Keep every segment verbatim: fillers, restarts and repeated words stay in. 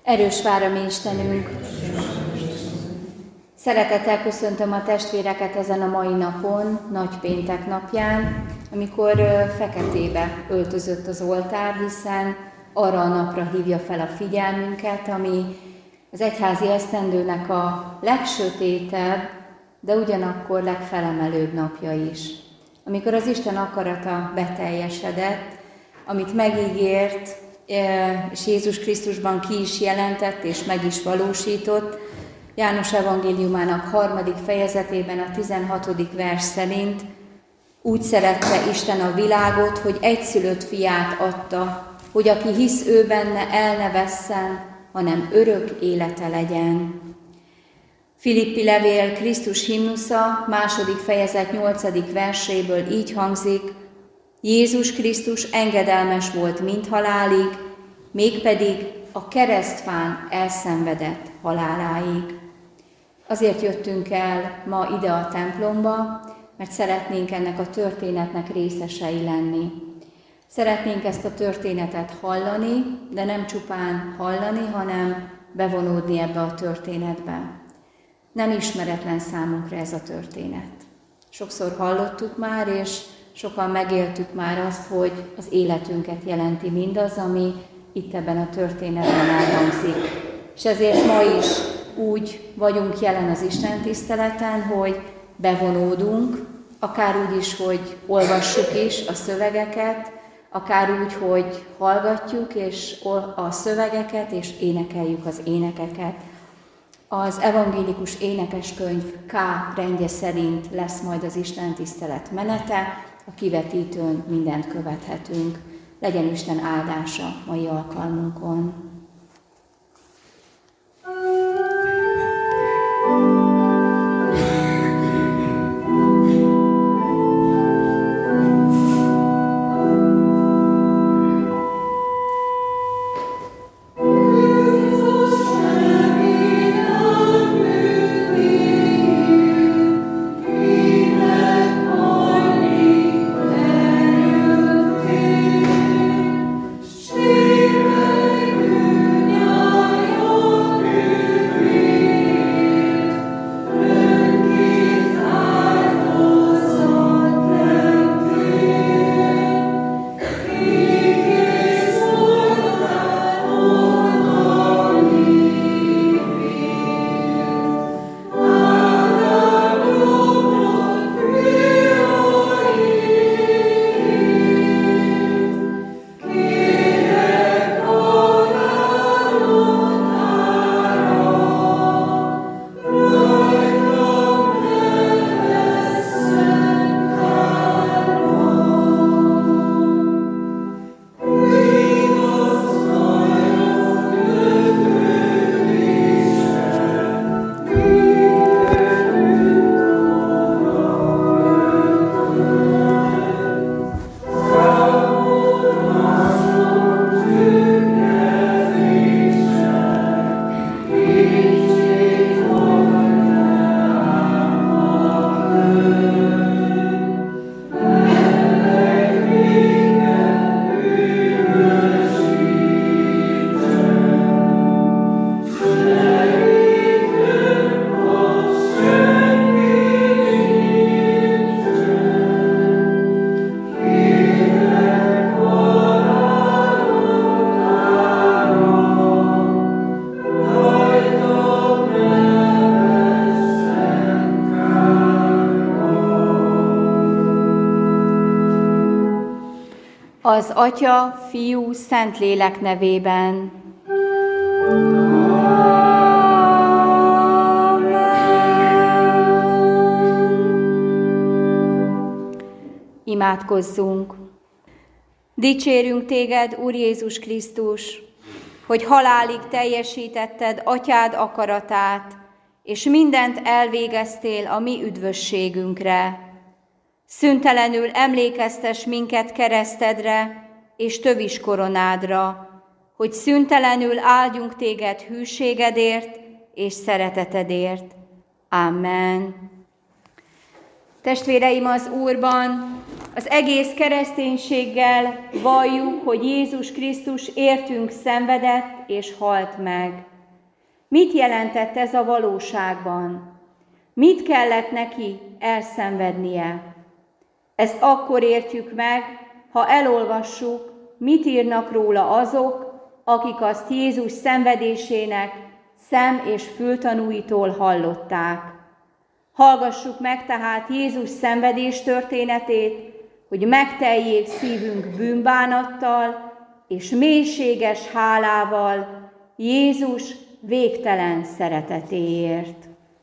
Erős vár a mi Istenünk! Szeretettel köszöntöm a testvéreket ezen a mai napon, Nagypéntek napján, amikor feketébe öltözött az oltár, hiszen arra a napra hívja fel a figyelmünket, ami az egyházi esztendőnek a legsötétebb, de ugyanakkor legfelemelőbb napja is. Amikor az Isten akarata beteljesedett, amit megígért, és Jézus Krisztusban ki is jelentett, és meg is valósított, János evangéliumának harmadik fejezetében a tizenhatodik vers szerint: úgy szerette Isten a világot, hogy egyszülött fiát adta, hogy aki hisz ő benne, el ne vesszen, hanem örök élete legyen. Filippi levél Krisztus himnusza második fejezet nyolcadik verséből így hangzik: Jézus Krisztus engedelmes volt mindhalálig, mégpedig a keresztfán elszenvedett haláláig. Azért jöttünk el ma ide a templomba, mert szeretnénk ennek a történetnek részesei lenni. Szeretnénk ezt a történetet hallani, de nem csupán hallani, hanem bevonódni ebbe a történetbe. Nem ismeretlen számunkra ez a történet. Sokszor hallottuk már, és sokan megéltük már azt, hogy az életünket jelenti mindaz, ami itt ebben a történetben elhangzik. És ezért ma is úgy vagyunk jelen az Isten tiszteleten, hogy bevonódunk, akár úgy is, hogy olvassuk is a szövegeket, akár úgy, hogy hallgatjuk és a szövegeket, és énekeljük az énekeket. Az evangélikus énekeskönyv K rendje szerint lesz majd az Isten tisztelet menete, a kivetítőn mindent követhetünk. Legyen Isten áldása mai alkalmunkon. Az Atya, Fiú, Szentlélek nevében. Imádkozzunk! Dicsérünk Téged, Úr Jézus Krisztus, hogy halálig teljesítetted Atyád akaratát, és mindent elvégeztél a mi üdvösségünkre. Szüntelenül emlékeztess minket keresztedre és tövis koronádra, hogy szüntelenül áldjunk Téged hűségedért és szeretetedért. Amen. Testvéreim az Úrban, Az egész kereszténységgel valljuk, hogy Jézus Krisztus értünk szenvedett és halt meg. Mit jelentett ez a valóságban? Mit kellett neki elszenvednie? Ezt akkor értjük meg, ha elolvassuk, mit írnak róla azok, akik azt Jézus szenvedésének szem- és fültanúitól hallották. Hallgassuk meg tehát Jézus szenvedés történetét, hogy megteljék szívünk bűnbánattal és mélységes hálával Jézus végtelen szeretetéért.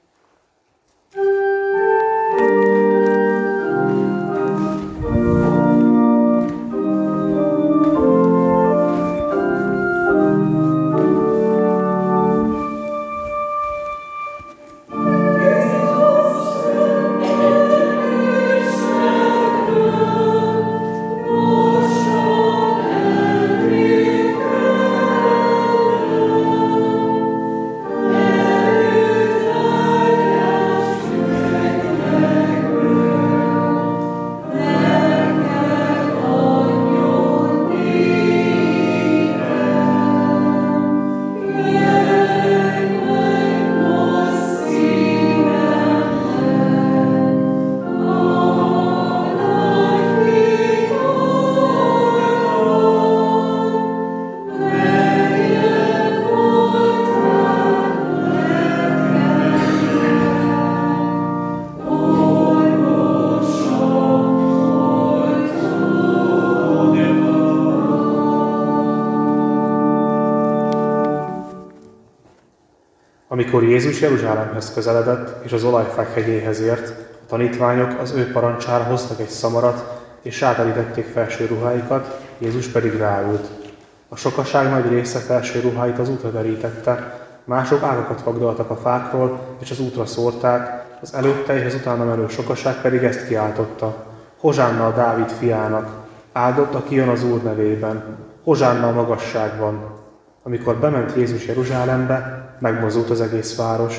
Amikor Jézus Jeruzsálemhez közeledett, és az olajfák hegyéhez ért, a tanítványok az ő parancsára hoztak egy szamarat, és ráterítették felső ruháikat, Jézus pedig ráült. A sokaság nagy része felső ruháit az útra terítette, mások ágakat vagdaltak a fákról, és az útra szórták, az előtte és az utána menő sokaság pedig ezt kiáltotta: Hozsánna a Dávid fiának, áldott, aki jön az Úr nevében, hozsánna a magasságban. Amikor bement Jézus Jeruzsálembe, megmozdult az egész város,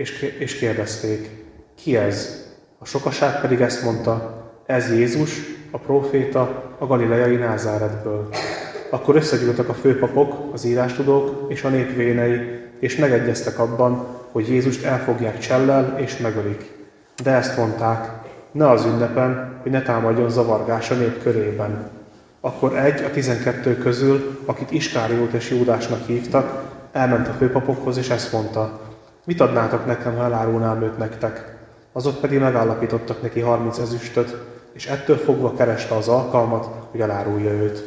és kérdezték: ki ez? A sokaság pedig ezt mondta: ez Jézus, a próféta, a galileai Názáretből. Akkor összegyűltek a főpapok, az írástudók és a nép vénei, és megegyeztek abban, hogy Jézust elfogják csellel és megölik. De ezt mondták: ne az ünnepen, hogy ne támadjon zavargás a nép körében. Akkor egy a tizenkettő közül, akit Iskáriót és Júdásnak hívtak, elment a főpapokhoz, és ezt mondta: mit adnátok nekem, ha elárulnám őt nektek? Azok pedig megállapítottak neki harminc ezüstöt, és ettől fogva kereste az alkalmat, hogy elárulja őt.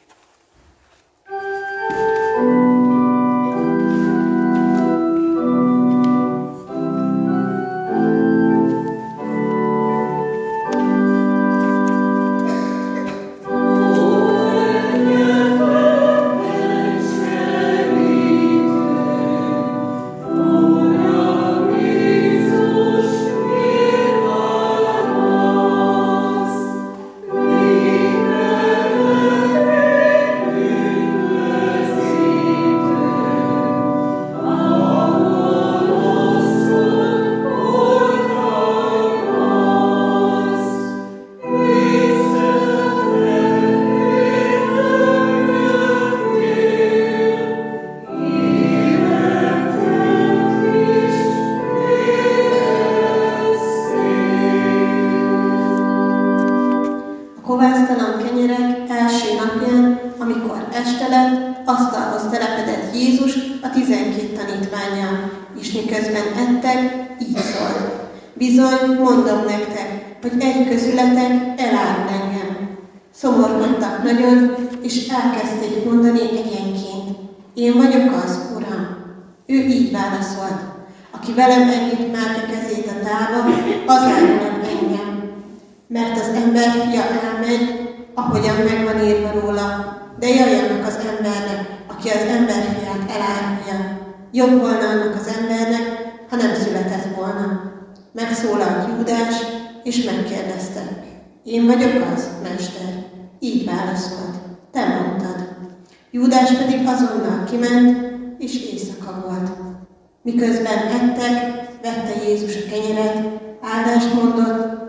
Bizony, mondom nektek, hogy egy közületek elárul engem. Szomorkodtak nagyon, és elkezdték mondani egyenként: én vagyok az, Uram. Ő így válaszolt: aki velem együtt márta kezét a tálba, az árul engem. Mert az emberfia elmegy, ahogyan megvan írva róla, de jaj annak az embernek, aki az emberfiát elárulja. Jobb volna annak az embernek, ha nem született volna. Megszólalt Júdás, és megkérdezte: én vagyok az, Mester? Így válaszolt: te mondtad. Júdás pedig azonnal kiment, és éjszaka volt. Miközben ettek, vette Jézus a kenyeret, áldást mondott,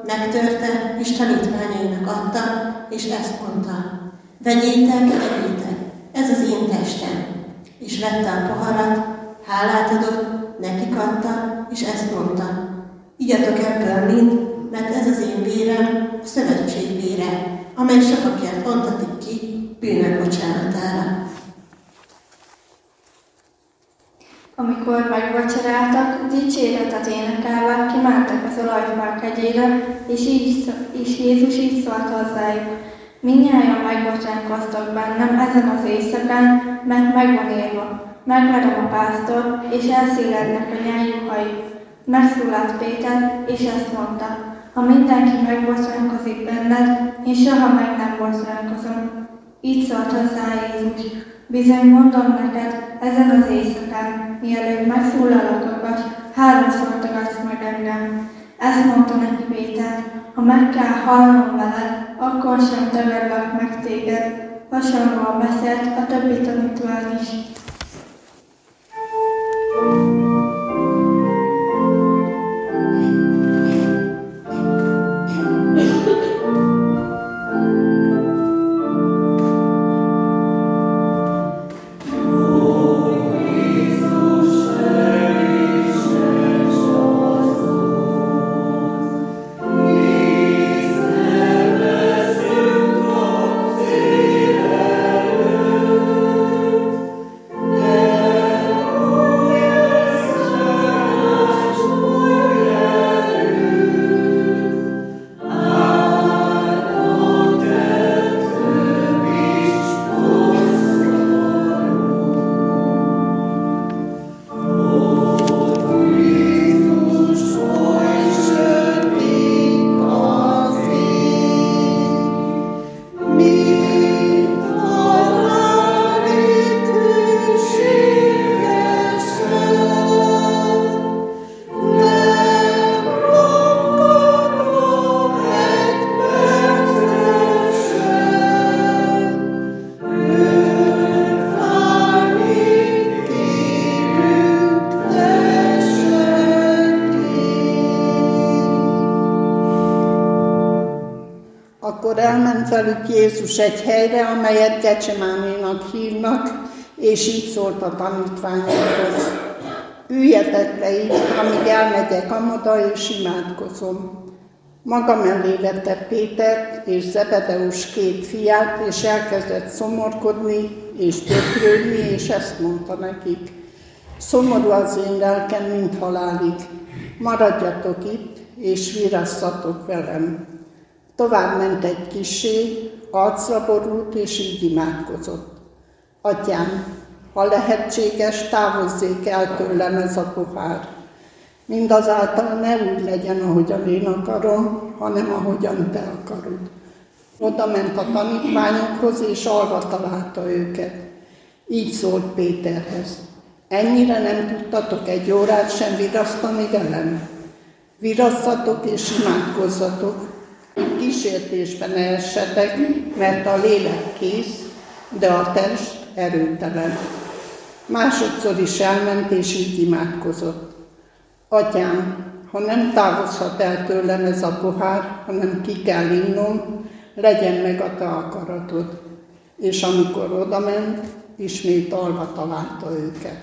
megtörte, és tanítványainak adta, és ezt mondta: vegyétek, egyétek, ez az én testem. És vette a poharat, hálát adott, nekik adta, és ezt mondta: igyatok ebből mind, mert ez az én vérem, a szövetség vére, amely sokakért ontatik ki bűnök bocsánatára. Amikor megvacsoráltak, dicséretet énekelve kimentek az olajfák hegyére, és, így, és Jézus így szólt hozzájuk: mindnyájan megbocsánkoztak bennem ezen az éjszakán, mert megvan írva: megverem a pásztor, és elszélednek a nyájuhai. Megszólalt Péter, és ezt mondta: ha mindenki megbocsánkozik benned, én soha meg nem bocsánkozom. Így szólt hozzá Jézus: bizony mondom neked, ezen az éjszakán, mielőtt megszólalok a kacs, háromszor tagadsz meg engem. Ezt mondta neki Péter: ha meg kell halnom veled, akkor sem tagadlak meg téged. Hasonlóan beszélt a többi tanítvány is. Akkor elment velük Jézus egy helyre, amelyet Gecsemánénak hívnak, és így szólt a tanítványokhoz: üljetek le itt, amíg elmegyek amoda, és imádkozom. Maga mellé vette Pétert és Zebedeus két fiát, és elkezdett szomorkodni, és gyötrődni, és ezt mondta nekik: szomorú az én lelkem, mint halálig. Maradjatok itt, és virasszatok velem. Tovább ment egy kissé, arcra borult, és így imádkozott: Atyám, ha lehetséges, távozzék el tőlem ez a pohár. Mindazáltal ne úgy legyen, ahogyan én akarom, hanem ahogyan te akarod. Oda ment a tanítványokhoz, és alva találta őket. Így szólt Péterhez: ennyire nem tudtatok egy órát sem virasztani velem? Virasszatok és imádkozzatok, kísértésben ne essetek, mert a lélek kész, de a test erőtelen. Másodszor is elment, és így imádkozott: Atyám, ha nem távozhat el tőlem ez a pohár, hanem ki kell innom, legyen meg a te akaratod. És amikor odament, ismét alva találta őket.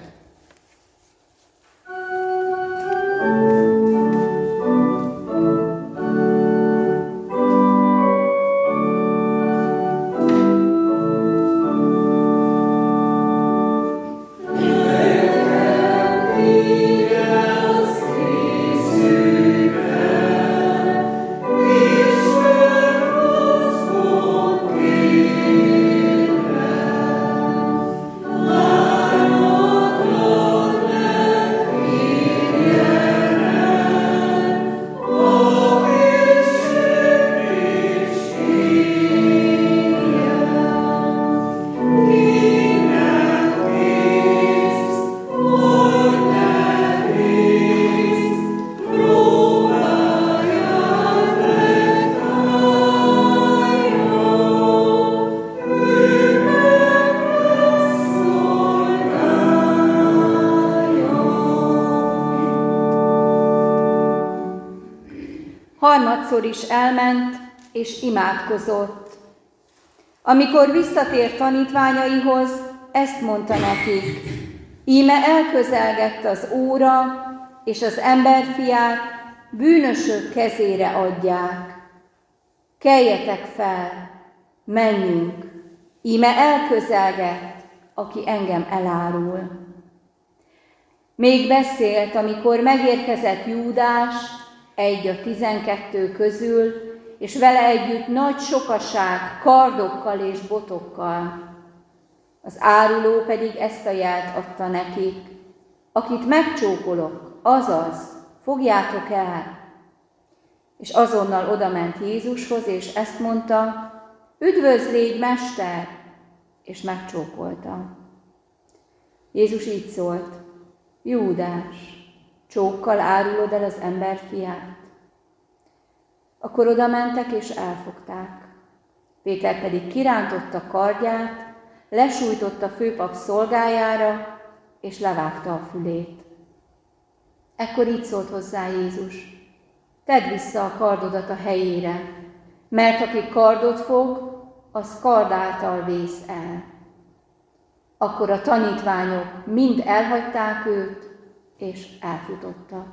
Oh harmadszor is elment, és imádkozott. Amikor visszatért tanítványaihoz, ezt mondta nekik: íme elközelgett az óra, és az emberfiát bűnösök kezére adják. Keljetek fel, menjünk, íme elközelgett, aki engem elárul. Még beszélt, amikor megérkezett Júdás, egy a tizenkettő közül, és vele együtt nagy sokaság kardokkal és botokkal. Az áruló pedig ezt a jelt adta nekik: akit megcsókolok, azaz, fogjátok el. És azonnal odament Jézushoz, és ezt mondta: üdvözl légy, Mester! És megcsókolta. Jézus így szólt: Júdás, csókkal árulod el az emberfiát? Akkor oda mentek és elfogták. Péter pedig kirántotta kardját, lesújtotta a főpap szolgájára, és levágta a fülét. Ekkor így szólt hozzá Jézus: tedd vissza a kardodat a helyére, mert aki kardot fog, az kard által vész el. Akkor a tanítványok mind elhagyták őt, és elfutottak.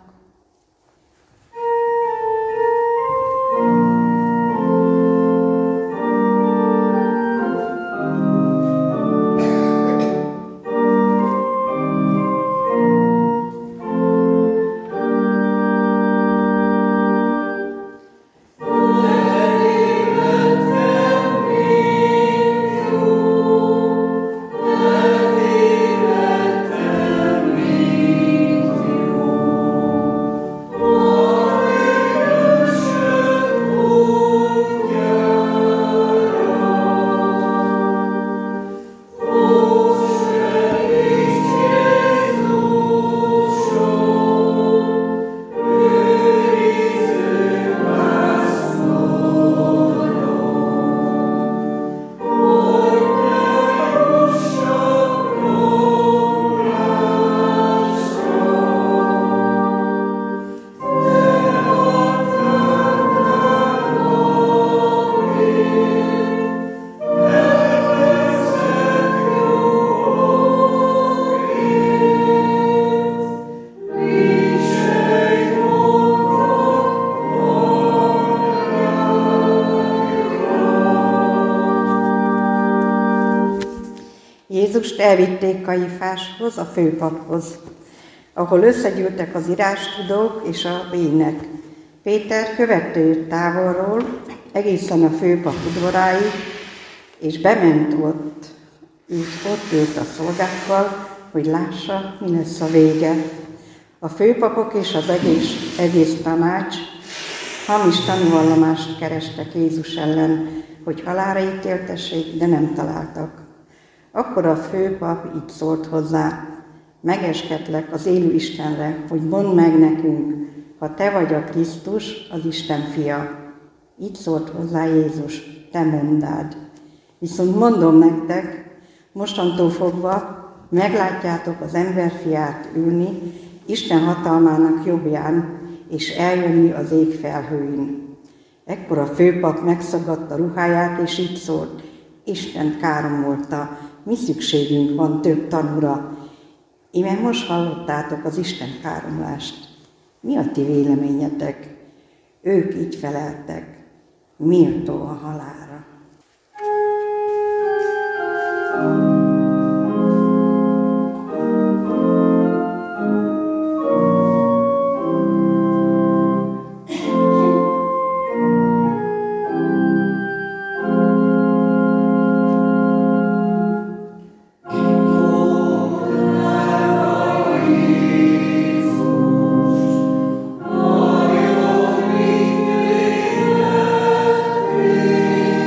Jézust elvitték Kajifáshoz, a főpaphoz, ahol összegyűltek az írástudók és a vének. Péter követte őt távolról, egészen a főpap udvaráig, és bement ott, és ott ült a szolgákkal, hogy lássa, mi lesz a vége. A főpapok és az egész, egész tanács hamis tanúvallomást kerestek Jézus ellen, hogy halálra ítéltessék, de nem találtak. Akkor a főpap így szólt hozzá: megeskedlek az élő Istenre, hogy mondd meg nekünk, ha te vagy a Krisztus, az Isten fia. Így szólt hozzá Jézus: te mondád. Viszont mondom nektek, mostantól fogva meglátjátok az emberfiát ülni Isten hatalmának jobbján, és eljönni az ég felhőin. Ekkor a főpap megszagadta ruháját, és így szólt: Isten káromolta, mi szükségünk van több tanúra? Íme most hallottátok az Isten káromlást. Mi a ti véleményetek? Ők így feleltek: méltó a halálra. Thank you.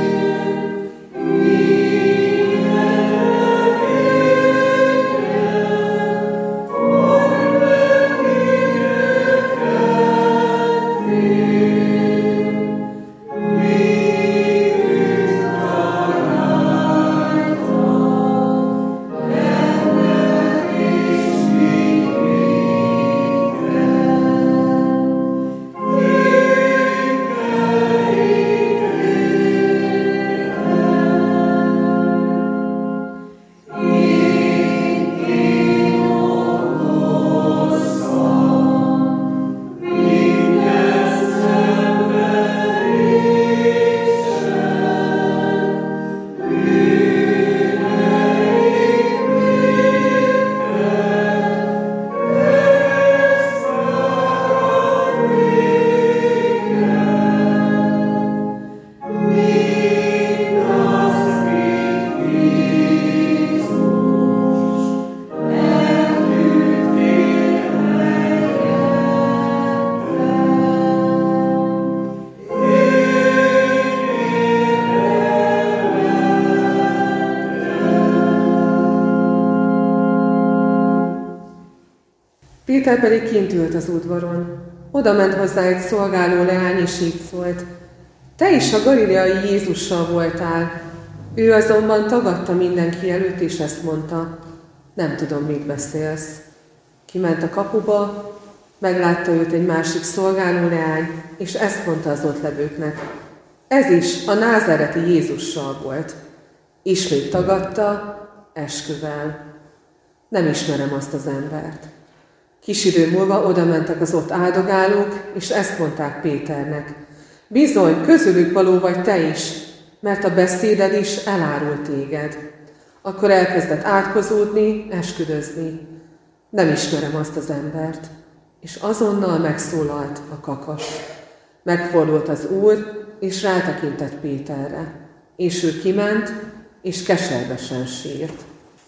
Péter pedig kint ült az udvaron. Oda ment hozzá egy szolgáló leány, és így szólt: te is a galileai Jézussal voltál. Ő azonban tagadta mindenki előtt, és ezt mondta: nem tudom, mit beszélsz. Kiment a kapuba, meglátta őt egy másik szolgáló leány, és ezt mondta az ott levőknek: ez is a názáreti Jézussal volt. Ismét tagadta, esküvel: nem ismerem azt az embert. Kis idő múlva oda mentek az ott áldogálók, és ezt mondták Péternek: bizony, közülük való vagy te is, mert a beszéded is elárul téged. Akkor elkezdett átkozódni, esküdözni: nem ismerem azt az embert. És azonnal megszólalt a kakas. Megfordult az Úr, és rátekintett Péterre. És ő kiment, és keservesen sírt.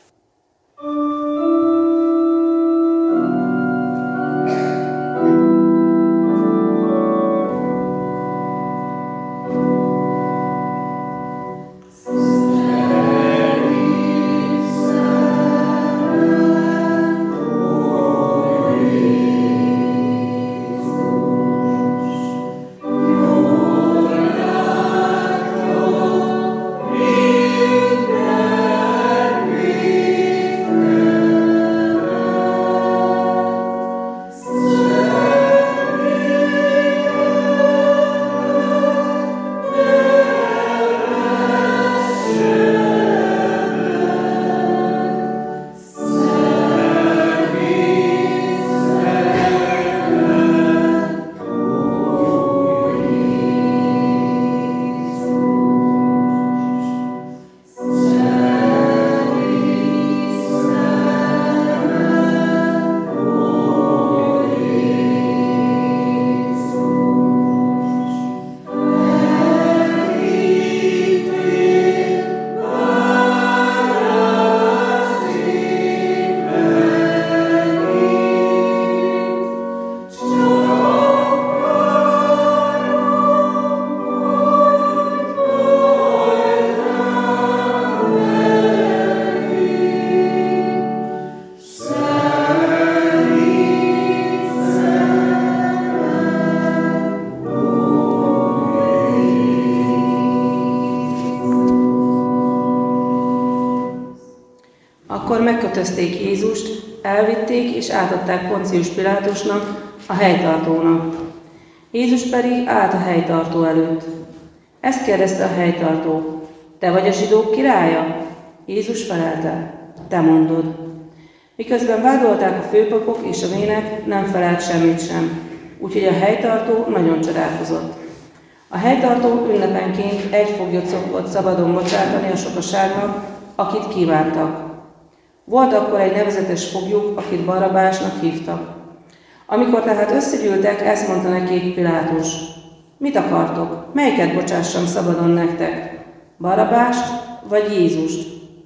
Megkötözték Jézust, elvitték és átadták Poncius Pilátusnak, a helytartónak. Jézus pedig állt a helytartó előtt. Ezt kérdezte a helytartó: te vagy a zsidók királya? Jézus felelte: te mondod. Miközben vádolták a főpapok és a vének, nem felelt semmit sem, úgyhogy a helytartó nagyon csodálkozott. A helytartó ünnepenként egy foglyot szokott szabadon bocsátani a sokaságnak, akit kívántak. Volt akkor egy nevezetes foglyuk, akit Barabásnak hívtak. Amikor tehát összegyűltek, ezt mondta nekik Pilátus: mit akartok? Melyiket bocsássam szabadon nektek? Barabást vagy Jézust?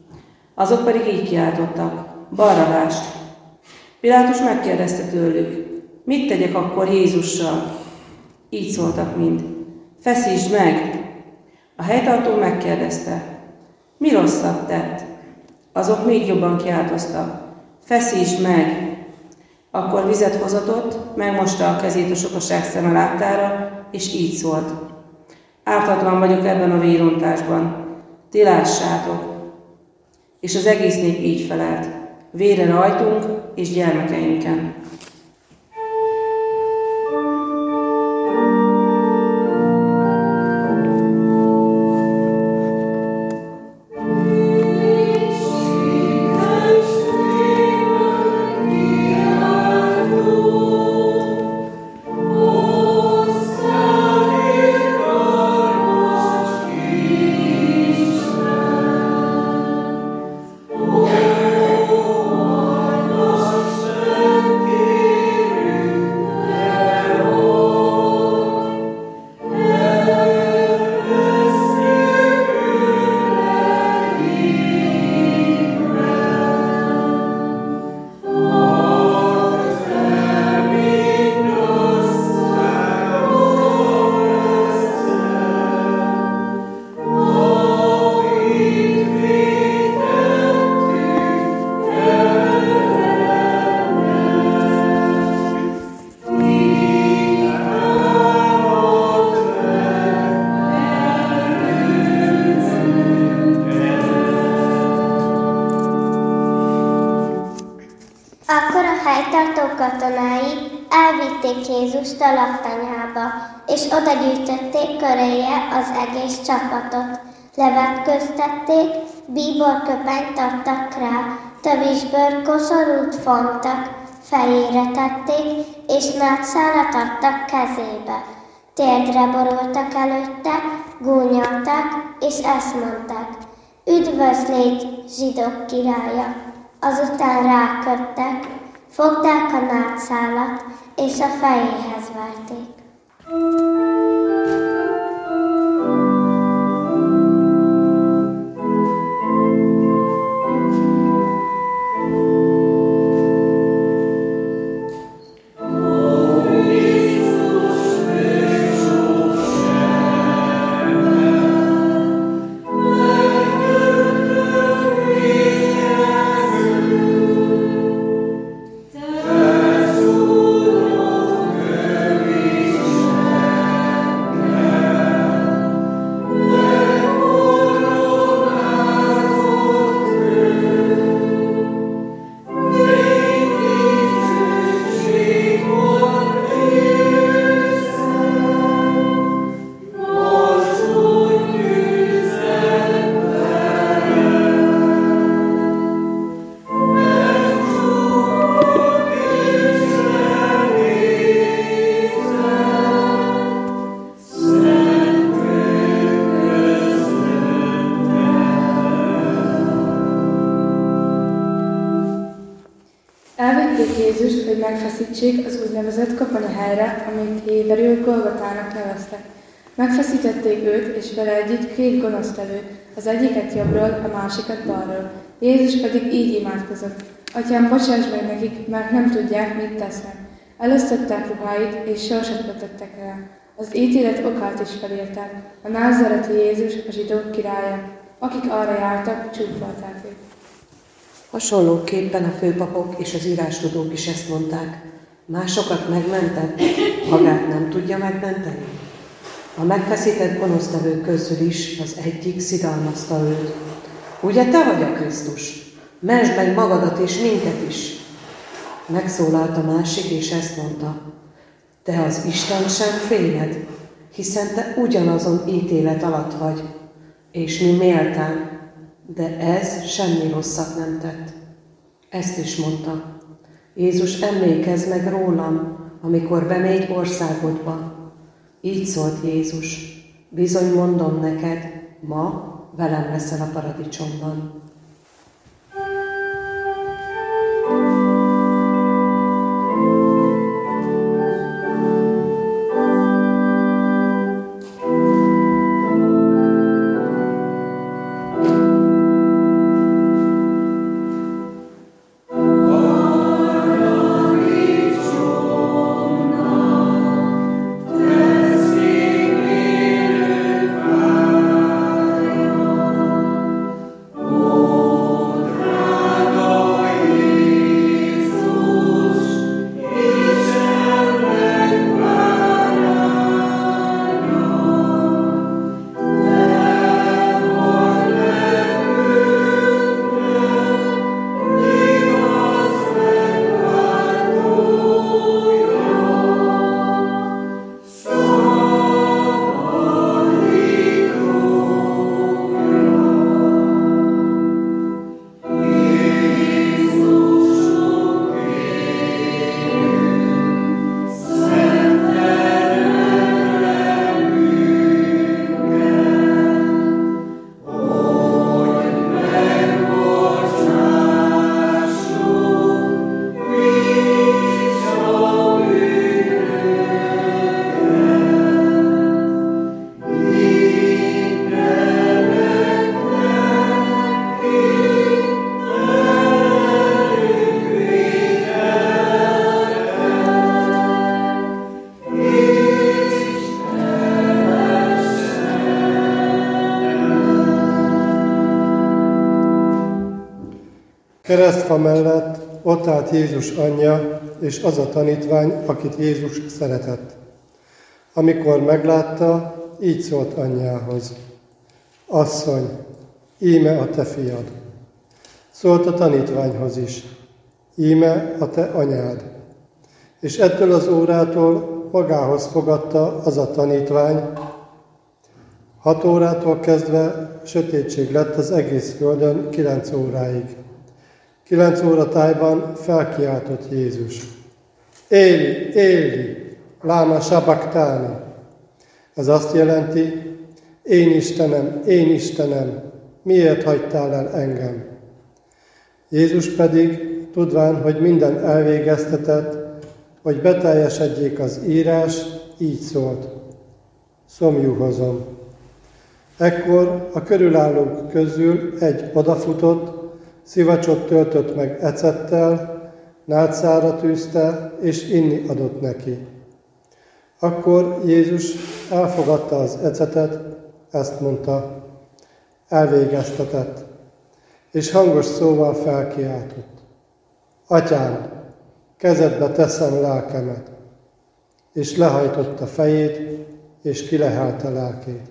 Azok pedig így kiáltottak: Barabást. Pilátus megkérdezte tőlük: mit tegyek akkor Jézussal? Így szóltak mind: feszítsd meg! A helytartó megkérdezte: mi rosszat tett? Azok még jobban kiáltoztak: feszítsd meg! Akkor vizet hozatott, megmosta a kezét a sokaság szeme láttára, és így szólt: ártatlan vagyok ebben a vérontásban, ti lássátok. És az egész nép így felelt: vére rajtunk és gyermekeinken. Oh, járó katonái elvitték Jézust a laktanyába, és oda gyűjtötték köréje az egész csapatot. Levetköztették, bíborköpenyt adtak rá, tövisből koszorút fontak, fejére tették, és nátszálat adtak kezébe. Térdre borultak előtte, gúnyolták, és ezt mondták: üdvözl légy, zsidók királya! Azután ráköptek, fogták a nátszálat, és a fejéhez verték. Elvitték Jézust, hogy megfeszítsék az úgynevezett koponyahelyre, amit héberül Golgotának neveztek. Megfeszítették őt, és vele együtt két gonosztevőt, az egyiket jobbról, a másikat balról. Jézus pedig így imádkozott: Atyám, bocsáss meg nekik, mert nem tudják, mit tesznek. Elosztották ruháit, és sorsot vetettek rá. Az ítélet okát is felírták: a názareti Jézus, a zsidók királya. Akik arra jártak, csúfolták őt. Hasonlóképpen a főpapok és az írástudók is ezt mondták: másokat megmentett, magát nem tudja megmenteni. A megfeszített gonosztevők közül is az egyik szidalmazta őt: ugye te vagy a Krisztus? Mentsd meg magadat és minket is! Megszólalt a másik, és ezt mondta: te az Istent sem féled, hiszen te ugyanazon ítélet alatt vagy, és mi méltán, de ez semmi rosszat nem tett. Ezt is mondta: Jézus, emlékezz meg rólam, amikor bemegy országodba. Így szólt Jézus: bizony mondom neked, ma velem leszel a paradicsomban. Keresztfa mellett ott állt Jézus anyja, és az a tanítvány, akit Jézus szeretett. Amikor meglátta, így szólt anyjához: Asszony, íme a te fiad. Szólt a tanítványhoz is: Íme a te anyád. És ettől az órától magához fogadta az a tanítvány. Hat órától kezdve sötétség lett az egész földön kilenc óráig. Kilenc óra tájban felkiáltott Jézus. Éli, Éli, láma sabachthani. Ez azt jelenti, én Istenem, én Istenem, miért hagytál el engem? Jézus pedig, tudván, hogy minden elvégeztetett, hogy beteljesedjék az írás, így szólt. Szomjúhozom. Ekkor a körülállók közül egy odafutott, szivacsot töltött meg ecettel, nátszára tűzte, és inni adott neki. Akkor Jézus elfogadta az ecetet, ezt mondta, elvégeztetett, és hangos szóval felkiáltott. Atyám, kezedbe teszem lelkemet, és lehajtotta fejét, és kilehelte lelkét.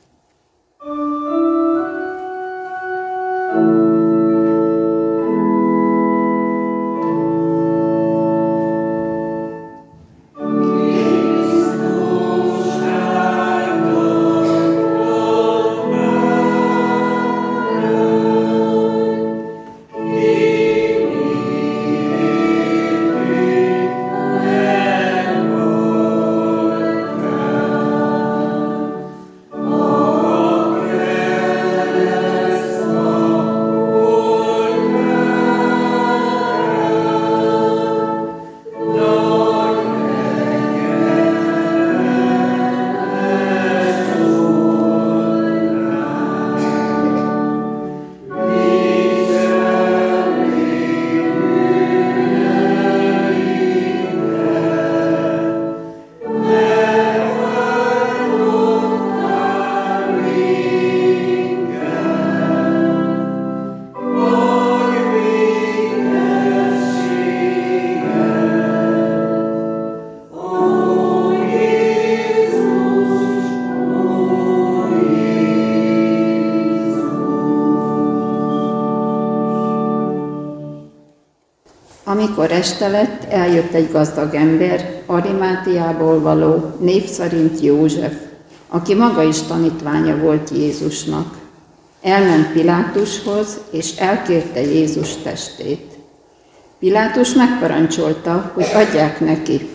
Amikor este lett, eljött egy gazdag ember, Arimátiából való, név szerint József, aki maga is tanítványa volt Jézusnak. Elment Pilátushoz, és elkérte Jézus testét. Pilátus megparancsolta, hogy adják neki.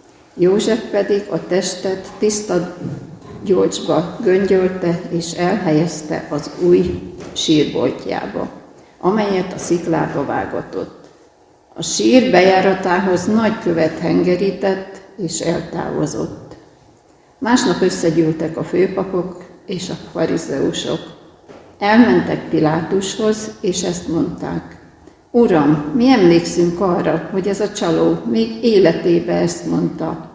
József pedig a testet tiszta gyolcsba göngyölte, és elhelyezte az új sírboltjába, amelyet a sziklába vágatott. A sír bejáratához nagy követ hengerített, és eltávozott. Másnap összegyűltek a főpapok és a farizeusok. Elmentek Pilátushoz, és ezt mondták. Uram, mi emlékszünk arra, hogy ez a csaló még életébe ezt mondta.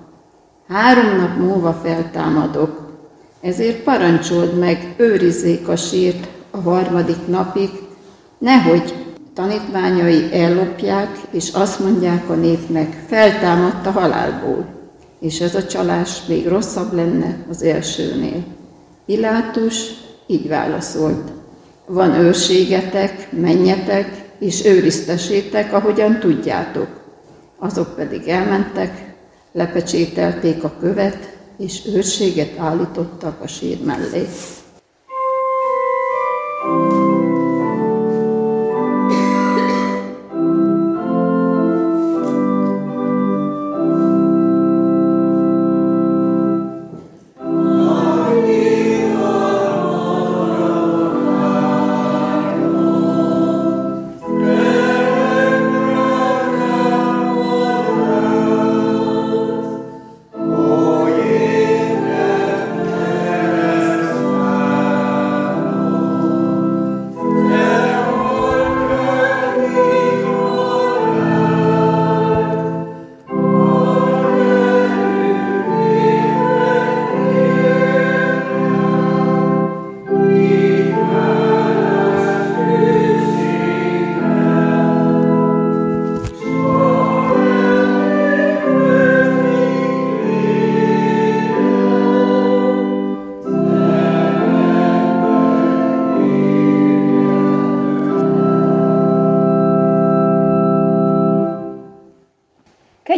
Három nap múlva feltámadok, ezért parancsold meg, őrizzék a sírt a harmadik napig, nehogy tanítványai ellopják, és azt mondják a népnek, feltámadt a halálból, és ez a csalás még rosszabb lenne az elsőnél. Pilátus így válaszolt, van őrségetek, menjetek, és őriztessétek, ahogyan tudjátok. Azok pedig elmentek, lepecsételték a követ, és őrséget állítottak a sír mellé. Oh, yeah.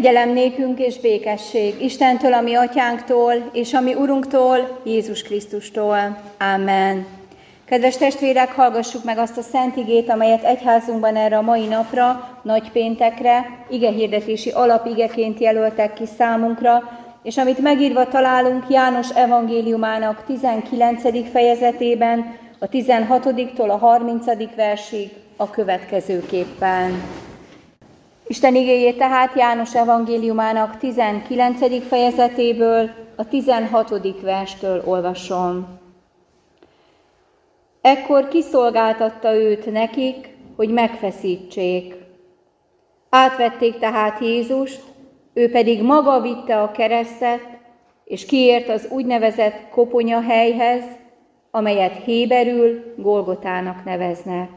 Kegyelem nékünk és békesség Istentől, a mi atyánktól, és a mi Urunktól, Jézus Krisztustól. Amen. Kedves testvérek, hallgassuk meg azt a szent igét, amelyet egyházunkban erre a mai napra, nagypéntekre, igehirdetési alapigeként jelöltek ki számunkra, és amit megírva találunk János evangéliumának tizenkilencedik fejezetében, a tizenhatodiktól a harmincadik versig a következőképpen. Isten igéjét tehát János evangéliumának tizenkilencedik fejezetéből, a tizenhatodik verstől olvasom. Ekkor kiszolgáltatta őt nekik, hogy megfeszítsék. Átvették tehát Jézust, ő pedig maga vitte a keresztet, és kiért az úgynevezett koponyahelyhez, amelyet héberül Golgotának neveznek.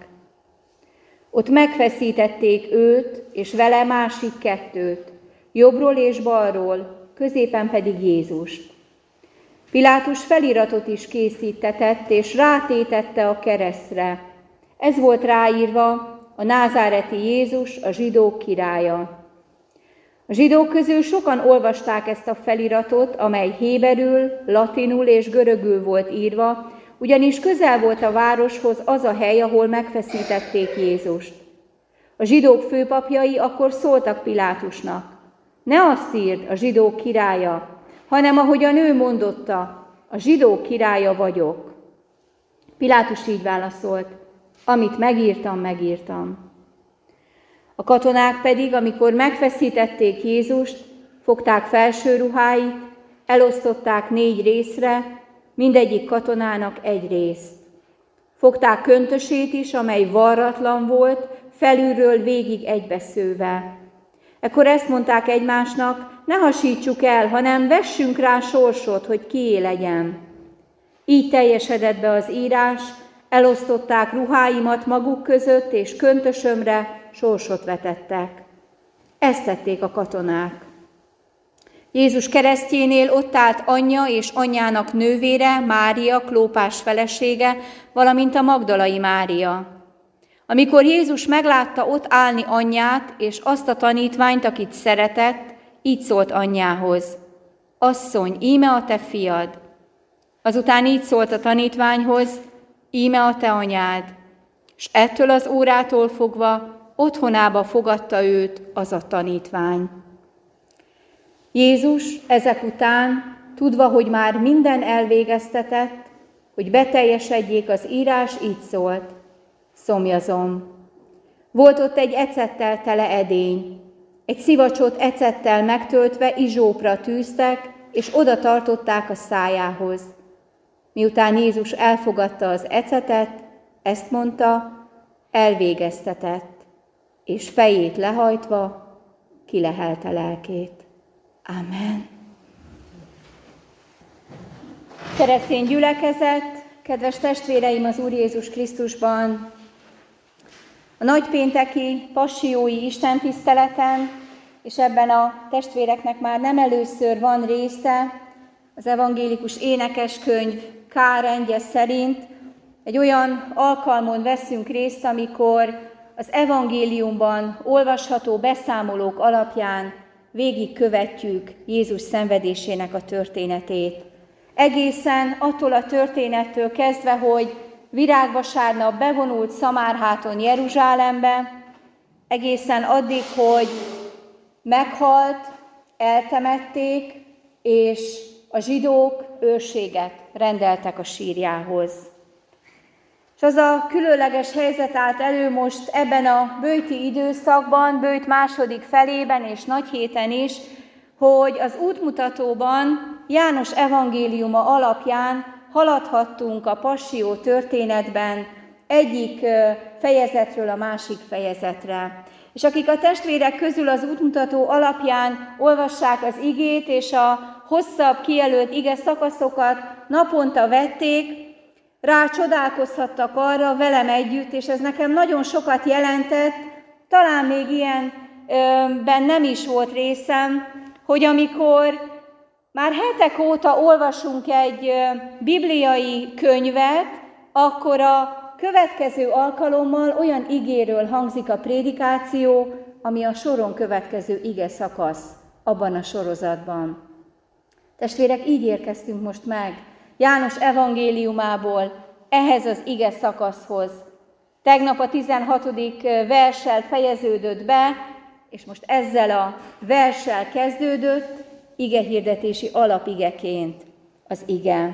Ott megfeszítették őt, és vele másik kettőt, jobbról és balról, középen pedig Jézust. Pilátus feliratot is készítetett, és rátétette a keresztre. Ez volt ráírva: a názáreti Jézus, a zsidók királya. A zsidók közül sokan olvasták ezt a feliratot, amely héberül, latinul és görögül volt írva, ugyanis közel volt a városhoz az a hely, ahol megfeszítették Jézust. A zsidók főpapjai akkor szóltak Pilátusnak: ne azt írd, a zsidók királya, hanem ahogyan ő mondotta, a zsidók királya vagyok. Pilátus így válaszolt: amit megírtam, megírtam. A katonák pedig, amikor megfeszítették Jézust, fogták felső ruháit, elosztották négy részre, mindegyik katonának egy részt. Fogták köntösét is, amely varratlan volt, felülről végig egybeszőve. Ekkor ezt mondták egymásnak: ne hasítsuk el, hanem vessünk rá sorsot, hogy kié legyen. Így teljesedett be az írás, elosztották ruháimat maguk között, és köntösömre sorsot vetettek. Ezt tették a katonák. Jézus keresztjénél ott állt anyja és anyjának nővére, Mária, Klópás felesége, valamint a magdalai Mária. Amikor Jézus meglátta ott állni anyját és azt a tanítványt, akit szeretett, így szólt anyjához: asszony, íme a te fiad. Azután így szólt a tanítványhoz: íme a te anyád. És ettől az órától fogva otthonába fogadta őt az a tanítvány. Jézus ezek után, tudva, hogy már minden elvégeztetett, hogy beteljesedjék az írás, így szólt: szomjazom. Volt ott egy ecettel tele edény. Egy szivacsot ecettel megtöltve izsópra tűztek, és oda tartották a szájához. Miután Jézus elfogadta az ecetet, ezt mondta: elvégeztetett, és fejét lehajtva kilehelte lelkét. Amen. Keresztény gyülekezet, kedves testvéreim az Úr Jézus Krisztusban, a nagypénteki passiói istentiszteleten, és ebben a testvéreknek már nem először van része, az evangélikus énekeskönyv K. rendje szerint egy olyan alkalmon veszünk részt, amikor az evangéliumban olvasható beszámolók alapján végigkövetjük Jézus szenvedésének a történetét. Egészen attól a történettől kezdve, hogy virágvasárnap bevonult Szamárháton Jeruzsálembe, egészen addig, hogy meghalt, eltemették, és a zsidók őrséget rendeltek a sírjához. És az a különleges helyzet állt elő most ebben a böjti időszakban, böjt második felében és nagyhéten is, hogy az útmutatóban János evangéliuma alapján haladhattunk a passió történetben egyik fejezetről a másik fejezetre. És akik a testvérek közül az útmutató alapján olvassák az igét, és a hosszabb kijelölt ige szakaszokat naponta vették, rá csodálkozhattak arra velem együtt, és ez nekem nagyon sokat jelentett, talán még ilyenben nem is volt részem, hogy amikor már hetek óta olvasunk egy bibliai könyvet, akkor a következő alkalommal olyan igéről hangzik a prédikáció, ami a soron következő ige szakasz. abban a sorozatban. Testvérek, így érkeztünk most meg János evangéliumából ehhez az ige szakaszhoz. Tegnap a tizenhatodik verssel fejeződött be, és most ezzel a verssel kezdődött, igehirdetési alapigeként az ige.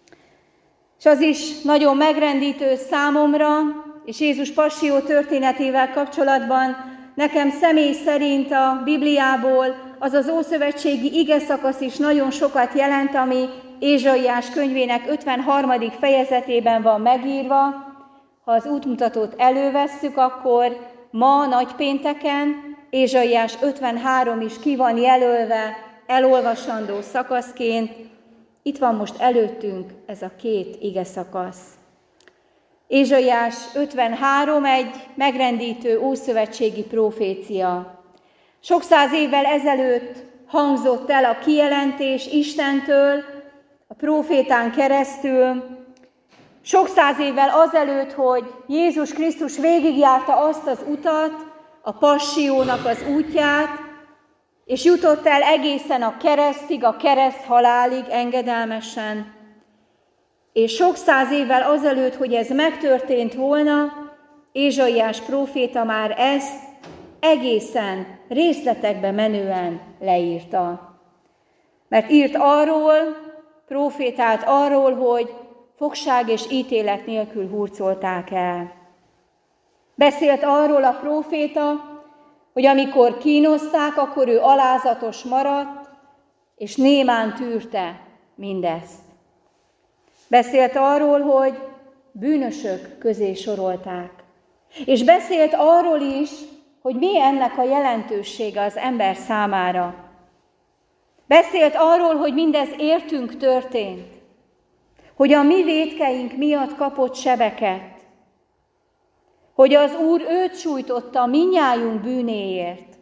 És az is nagyon megrendítő számomra, és Jézus passió történetével kapcsolatban nekem személy szerint a Bibliából az az ószövetségi ige szakasz is nagyon sokat jelent, ami Ézsaiás könyvének ötvenharmadik fejezetében van megírva. Ha az útmutatót elővesszük, akkor ma nagypénteken Ézsaiás ötvenhárom is ki van jelölve elolvasandó szakaszként. Itt van most előttünk ez a két ige szakasz. Ézsaiás ötvenhárom egy megrendítő ószövetségi profécia. Sok száz évvel ezelőtt hangzott el a kijelentés Istentől, a prófétán keresztül. Sok száz évvel azelőtt, hogy Jézus Krisztus végigjárta azt az utat, a passiónak az útját, és jutott el egészen a keresztig, a kereszt halálig engedelmesen. És sok száz évvel azelőtt, hogy ez megtörtént volna, Ézsaiás próféta már ezt egészen részletekbe menően leírta. Mert írt arról, prófétált arról, hogy fogság és ítélet nélkül hurcolták el. Beszélt arról a próféta, hogy amikor kínozták, akkor ő alázatos maradt, és némán tűrte mindezt. Beszélt arról, hogy bűnösök közé sorolták. És beszélt arról is, hogy mi ennek a jelentősége az ember számára. Beszélt arról, hogy mindez értünk történt, hogy a mi vétkeink miatt kapott sebeket, hogy az Úr őt sújtotta mindnyájunk bűnéért,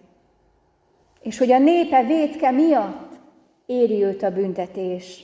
és hogy a népe vétke miatt éri őt a büntetés.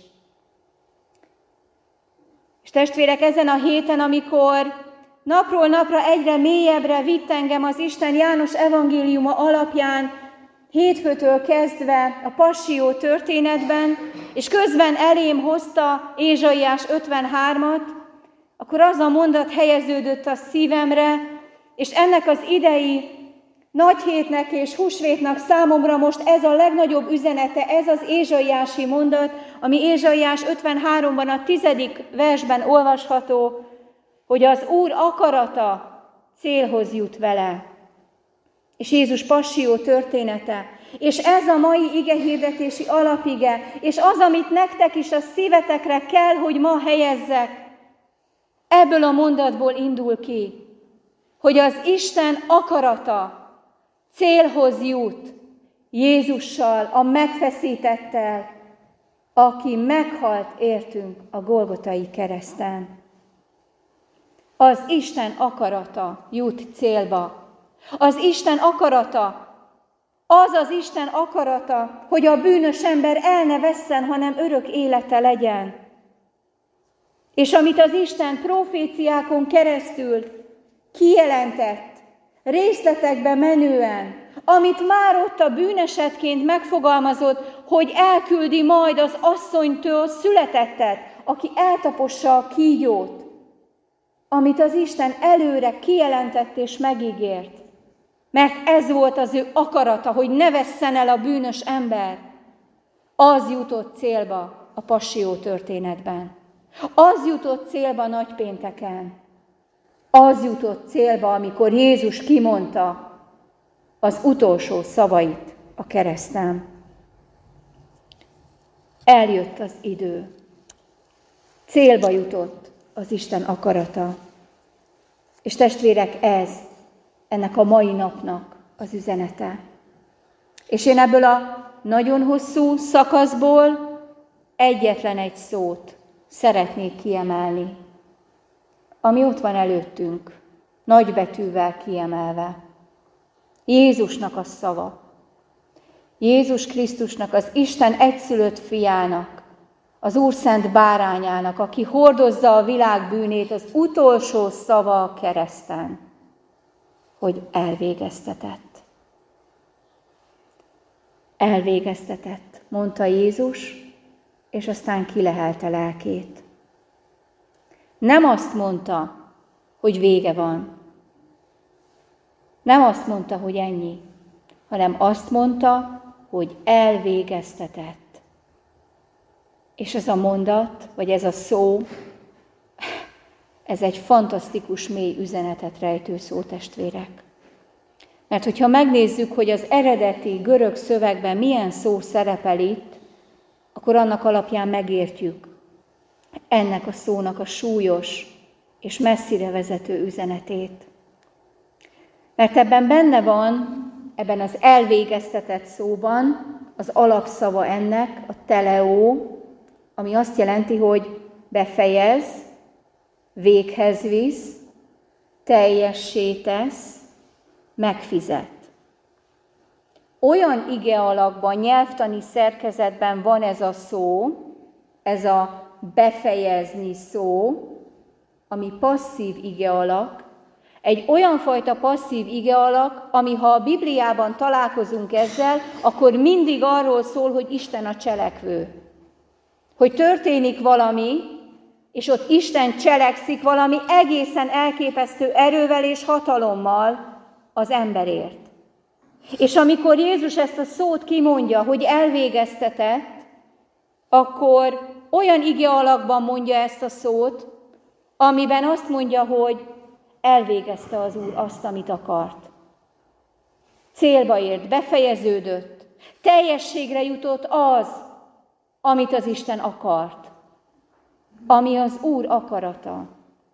És testvérek, ezen a héten, amikor napról napra egyre mélyebbre vitt engem az Isten János evangéliuma alapján, hétfőtől kezdve a passió történetben, és közben elém hozta Ézsaiás ötvenhármat, akkor az a mondat helyeződött a szívemre, és ennek az idei nagyhétnek és húsvétnak számomra most ez a legnagyobb üzenete, ez az ézsaiási mondat, ami Ézsaiás ötvenháromban a tizedik versben olvasható, hogy az Úr akarata célhoz jut vele. És Jézus passió története, és ez a mai igehirdetési alapige, és az, amit nektek is a szívetekre kell, hogy ma helyezzek, ebből a mondatból indul ki, hogy az Isten akarata célhoz jut Jézussal, a megfeszítettel, aki meghalt értünk a Golgotai kereszten. Az Isten akarata jut célba. Az Isten akarata, az az Isten akarata, hogy a bűnös ember el ne vesszen, hanem örök élete legyen. És amit az Isten proféciákon keresztül kijelentett, részletekbe menően, amit már ott a bűnesetként megfogalmazott, hogy elküldi majd az asszonytól születettet, aki eltapossa a kígyót, amit az Isten előre kijelentett és megígért. Mert ez volt az ő akarata, hogy ne vesszen el a bűnös ember. Az jutott célba a passió történetben. Az jutott célba nagypénteken. Az jutott célba, amikor Jézus kimondta az utolsó szavait a kereszten. Eljött az idő. Célba jutott az Isten akarata. És testvérek, ez ennek a mai napnak az üzenete. És én ebből a nagyon hosszú szakaszból egyetlen egy szót szeretnék kiemelni, ami ott van előttünk, nagybetűvel kiemelve. Jézusnak a szava. Jézus Krisztusnak, az Isten egyszülött fiának, az Úr szent bárányának, aki hordozza a világ bűnét, az utolsó szava a kereszten, hogy elvégeztetett. Elvégeztetett, mondta Jézus, és aztán kilehelte lelkét. Nem azt mondta, hogy vége van. Nem azt mondta, hogy ennyi, hanem azt mondta, hogy elvégeztetett. És ez a mondat, vagy ez a szó, ez egy fantasztikus mély üzenetet rejtő szó, testvérek. Mert hogyha megnézzük, hogy az eredeti görög szövegben milyen szó szerepel itt, akkor annak alapján megértjük ennek a szónak a súlyos és messzire vezető üzenetét. Mert ebben benne van, ebben az elvégeztetett szóban az alapszava ennek, a teleó, ami azt jelenti, hogy befejez, véghez visz, teljessé tesz, megfizet. Olyan ige alakban, nyelvtani szerkezetben van ez a szó, ez a befejezni szó, ami passzív ige alak, egy olyan fajta passzív ige alak, ami ha a Bibliában találkozunk ezzel, akkor mindig arról szól, hogy Isten a cselekvő. Hogy történik valami, és ott Isten cselekszik valami egészen elképesztő erővel és hatalommal az emberért. És amikor Jézus ezt a szót kimondja, hogy elvégeztetett, akkor olyan ige alakban mondja ezt a szót, amiben azt mondja, hogy elvégezte az Úr azt, amit akart. Célba ért, befejeződött, teljességre jutott az, amit az Isten akart, ami az Úr akarata.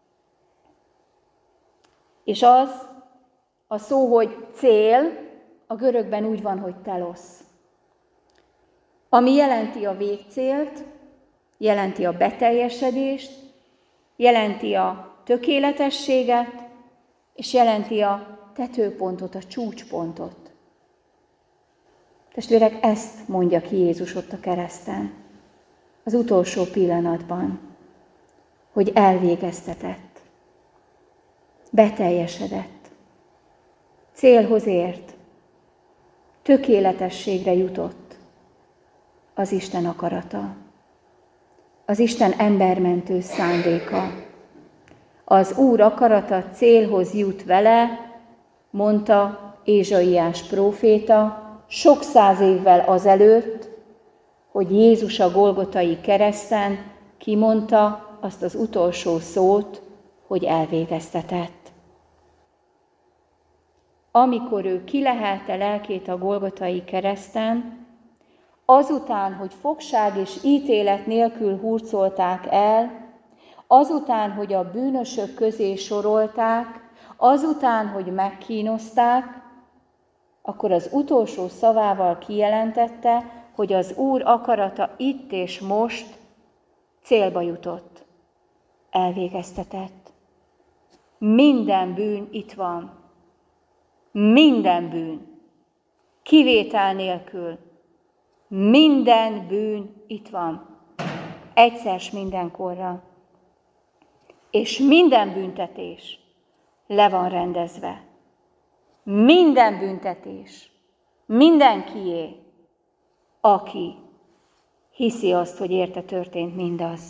És az, a szó, hogy cél, a görögben úgy van, hogy telosz. Ami jelenti a végcélt, jelenti a beteljesedést, jelenti a tökéletességet, és jelenti a tetőpontot, a csúcspontot. Testvérek, ezt mondja ki Jézus ott a kereszten, az utolsó pillanatban, hogy elvégeztetett, beteljesedett, célhoz ért, tökéletességre jutott az Isten akarata, az Isten embermentő szándéka. Az Úr akarata célhoz jut vele, mondta Ézsaiás próféta, sok száz évvel azelőtt, hogy Jézus a Golgotai kereszten kimondta azt az utolsó szót, hogy elvégeztetett. Amikor ő kilehelte lelkét a Golgotai kereszten, azután, hogy fogság és ítélet nélkül hurcolták el, azután, hogy a bűnösök közé sorolták, azután, hogy megkínozták, akkor az utolsó szavával kijelentette, hogy az Úr akarata itt és most célba jutott, elvégeztetett. Minden bűn itt van. Minden bűn. Kivétel nélkül. Minden bűn itt van. Egyszer s mindenkorra. És minden büntetés le van rendezve. Minden büntetés, mindenkié, aki hiszi azt, hogy érte történt mindaz.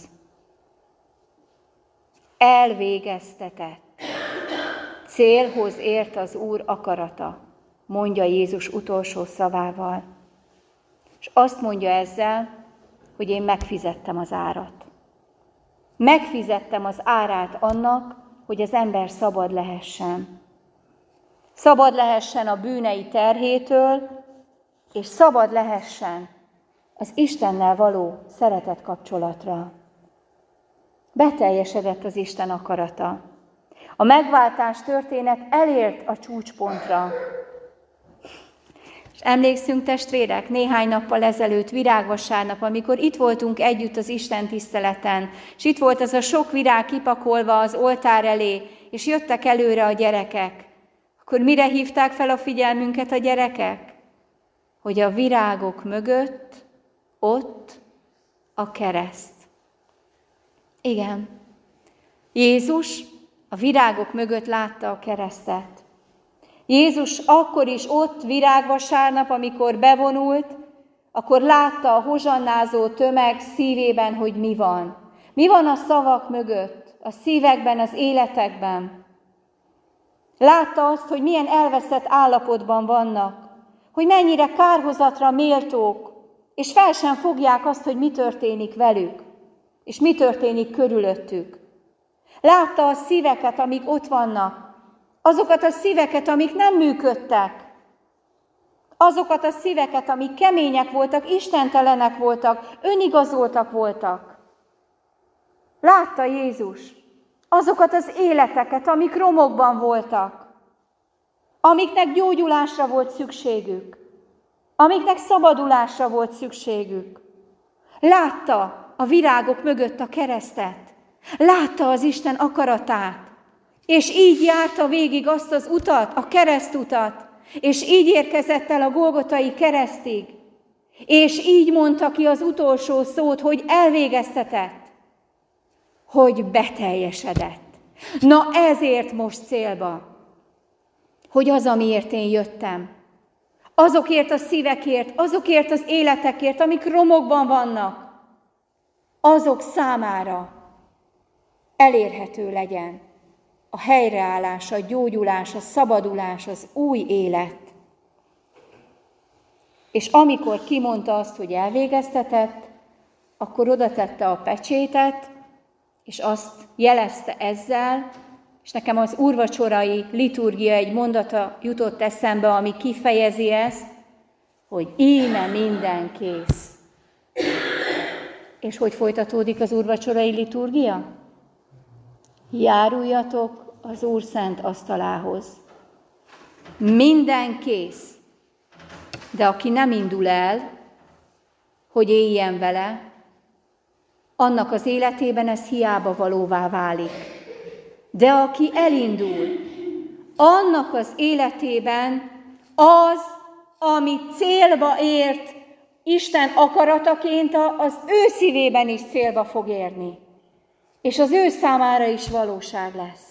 Elvégeztetett. Célhoz ért az Úr akarata, mondja Jézus utolsó szavával. És azt mondja ezzel, hogy én megfizettem az árat. Megfizettem az árát annak, hogy az ember szabad lehessen. Szabad lehessen a bűnei terhétől, és szabad lehessen az Istennel való szeretet kapcsolatra. Beteljesedett az Isten akarata. A megváltás történet elért a csúcspontra. És emlékszünk, testvérek, néhány nappal ezelőtt, virágvasárnap, amikor itt voltunk együtt az Isten tiszteleten, és itt volt az a sok virág kipakolva az oltár elé, és jöttek előre a gyerekek. Akkor mire hívták fel a figyelmünket a gyerekek? Hogy a virágok mögött ott a kereszt. Igen, Jézus a virágok mögött látta a keresztet. Jézus akkor is ott virágvasárnap, amikor bevonult, akkor látta a hozsannázó tömeg szívében, hogy mi van. Mi van a szavak mögött, a szívekben, az életekben. Látta azt, hogy milyen elveszett állapotban vannak, hogy mennyire kárhozatra méltók, és fel sem fogják azt, hogy mi történik velük, és mi történik körülöttük. Látta a szíveket, amik ott vannak, azokat a szíveket, amik nem működtek, azokat a szíveket, amik kemények voltak, istentelenek voltak, önigazoltak voltak. Látta Jézus azokat az életeket, amik romokban voltak, amiknek gyógyulásra volt szükségük, amiknek szabadulásra volt szükségük. Látta a virágok mögött a keresztet, látta az Isten akaratát, és így járta végig azt az utat, a keresztutat, és így érkezett el a Golgotai keresztig, és így mondta ki az utolsó szót, hogy elvégeztetett, hogy beteljesedett. Na ezért most célba, hogy az, amiért én jöttem, azokért a szívekért, azokért az életekért, amik romokban vannak, azok számára elérhető legyen a helyreállás, a gyógyulás, a szabadulás, az új élet. És amikor kimondta azt, hogy elvégeztetett, akkor oda tette a pecsétet, és azt jelezte ezzel, és nekem az úrvacsorai liturgia egy mondata jutott eszembe, ami kifejezi ezt, hogy íme minden kész. És hogy folytatódik az úrvacsorai liturgia? Járuljatok az Úr szent asztalához. Minden kész. De aki nem indul el, hogy éljen vele, annak az életében ez hiába valóvá válik. De aki elindul, annak az életében az, ami célba ért, Isten akarataként az ő szívében is célba fog érni. És az ő számára is valóság lesz.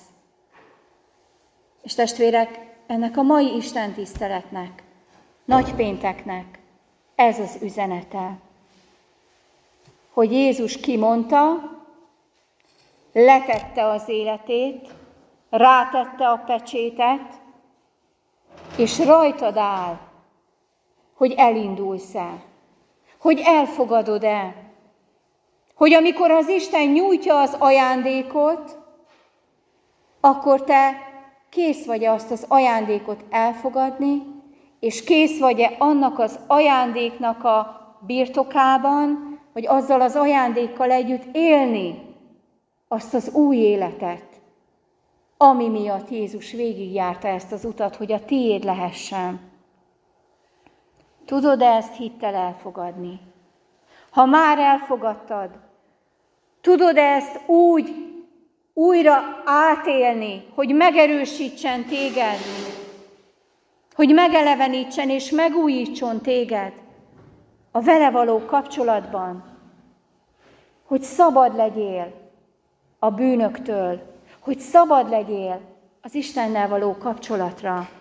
És testvérek, ennek a mai Isten tiszteletnek, nagypénteknek ez az üzenete, hogy Jézus kimondta, letette az életét, rátette a pecsétet, és rajtad áll, hogy elindulsz-e, hogy elfogadod-e, hogy amikor az Isten nyújtja az ajándékot, akkor te kész vagy-e azt az ajándékot elfogadni, és kész vagy-e annak az ajándéknak a birtokában, vagy azzal az ajándékkal együtt élni azt az új életet, ami miatt Jézus végigjárta ezt az utat, hogy a tiéd lehessen. Tudod-e ezt hittel elfogadni? Ha már elfogadtad, tudod-e ezt úgy újra átélni, hogy megerősítsen téged, hogy megelevenítsen és megújítson téged a vele való kapcsolatban, hogy szabad legyél a bűnöktől, hogy szabad legyél az Istennel való kapcsolatra.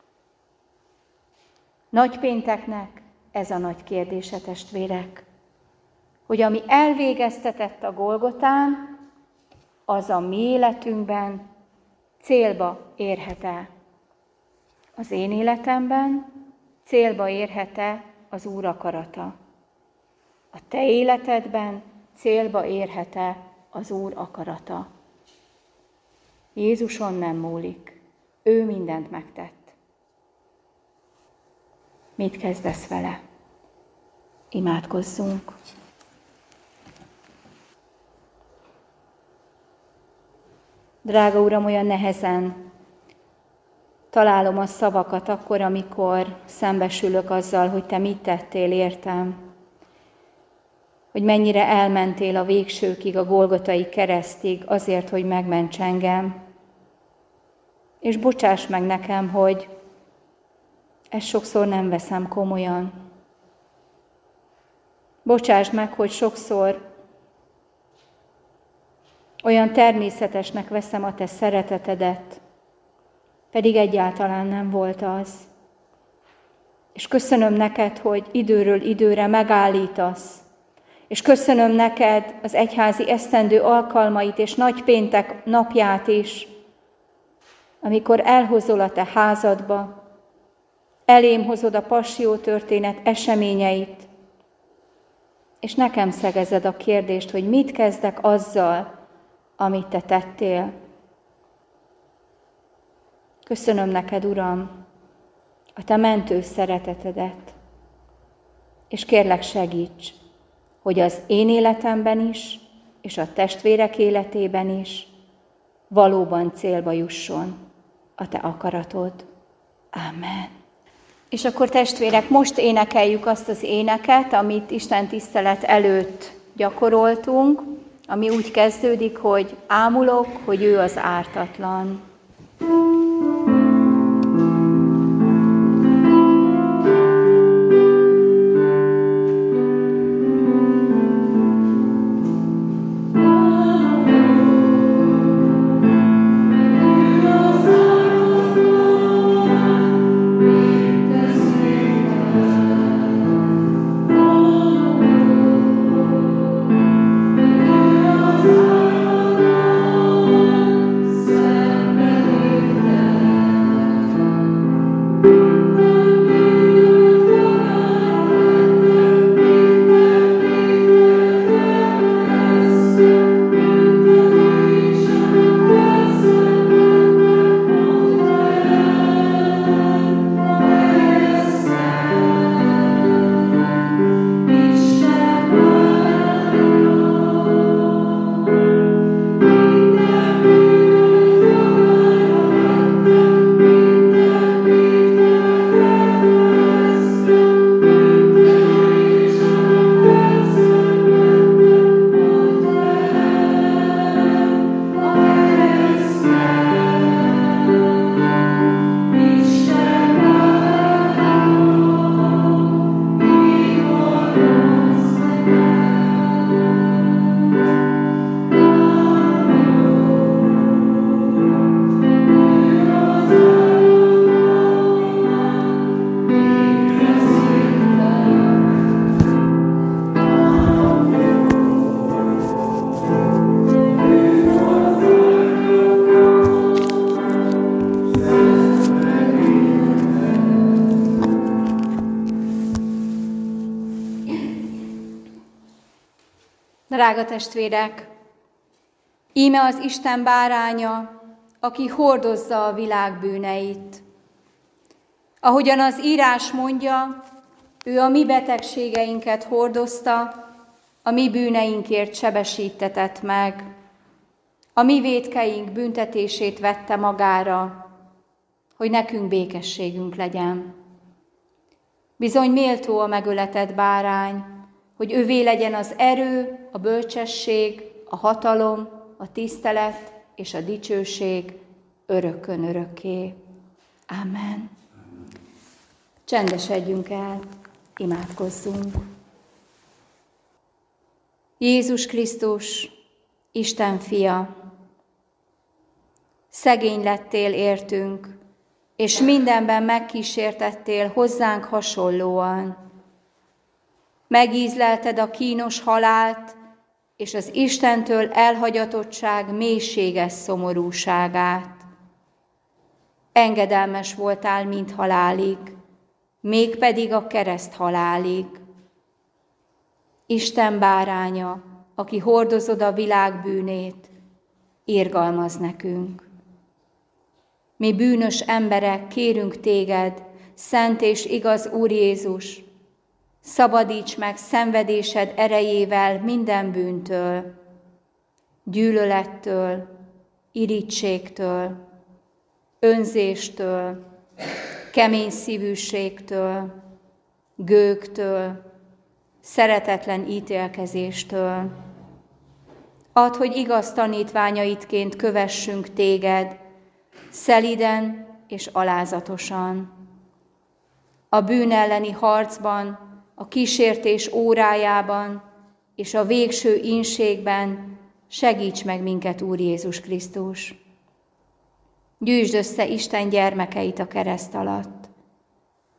Nagypénteknek ez a nagy kérdése, testvérek, hogy ami elvégeztetett a Golgotán, az a mi életünkben célba érhet-e. Az én életemben célba érhet-e az Úr akarata. A te életedben célba érhet-e az Úr akarata. Jézuson nem múlik. Ő mindent megtett. Mit kezdesz vele? Imádkozzunk. Drága Uram, olyan nehezen találom a szavakat akkor, amikor szembesülök azzal, hogy Te mit tettél értem, hogy mennyire elmentél a végsőkig, a Golgotai keresztig azért, hogy megments engem. És bocsáss meg nekem, hogy ezt sokszor nem veszem komolyan. Bocsáss meg, hogy sokszor olyan természetesnek veszem a Te szeretetedet, pedig egyáltalán nem volt az. És köszönöm neked, hogy időről időre megállítasz. És köszönöm neked az egyházi esztendő alkalmait és nagypéntek napját is, amikor elhozol a te házadba, elém hozod a passió történet eseményeit, és nekem szegezed a kérdést, hogy mit kezdek azzal, amit te tettél. Köszönöm neked, Uram, a te mentő szeretetedet, és kérlek segíts, hogy az én életemben is, és a testvérek életében is valóban célba jusson a te akaratod. Amen. És akkor testvérek, most énekeljük azt az éneket, amit Isten tisztelet előtt gyakoroltunk, ami úgy kezdődik, hogy ámulok, hogy ő az ártatlan. Drága testvérek, íme az Isten báránya, aki hordozza a világ bűneit. Ahogyan az írás mondja, ő a mi betegségeinket hordozta, a mi bűneinkért sebesítetett meg, a mi vétkeink büntetését vette magára, hogy nekünk békességünk legyen. Bizony méltó a megöletett bárány, hogy övé legyen az erő, a bölcsesség, a hatalom, a tisztelet és a dicsőség örökkön örökké. Amen. Csendesedjünk el, imádkozzunk. Jézus Krisztus, Isten fia, szegény lettél értünk, és mindenben megkísértettél hozzánk hasonlóan. Megízlelted a kínos halált, és az Istentől elhagyatottság mélységes szomorúságát. Engedelmes voltál mind halálig, mégpedig a kereszt halálig. Isten báránya, aki hordozod a világ bűnét, irgalmaz nekünk. Mi bűnös emberek kérünk téged, szent és igaz Úr Jézus, szabadíts meg szenvedésed erejével minden bűntől, gyűlölettől, irítségtől, önzéstől, kemény szívűségtől, gőgtől, szeretetlen ítélkezéstől. Add, hogy igaz tanítványaidként kövessünk téged, szeliden és alázatosan. A bűn elleni harcban, a kísértés órájában és a végső ínségben segíts meg minket, Úr Jézus Krisztus. Gyűjtsd össze Isten gyermekeit a kereszt alatt.